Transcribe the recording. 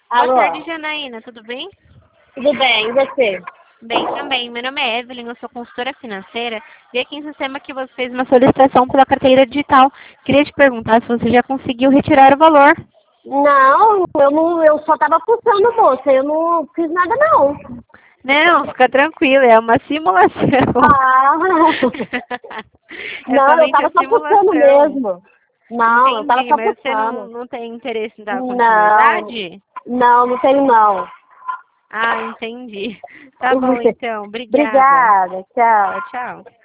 Boa Alô, tarde, Janaína, tudo bem? tudo bem, e você? Bem também. Meu nome é Evelyn, eu sou consultora financeira. Vi aqui em sistema que você fez uma solicitação pela carteira digital. Queria te perguntar se você já conseguiu retirar o valor. Não, eu só tava pulsando, moça, eu não fiz nada não. Não, fica tranquila, é uma simulação. Ah, É não, eu somente tava a só pulsando simulação. mesmo. Não, eu tava Entendi, só mas você não, pulsando. não tem interesse em dar Não, continuidade? não tenho não. Ah, entendi. Tá bom, então. Obrigada. Obrigada, tchau. Tchau, tchau.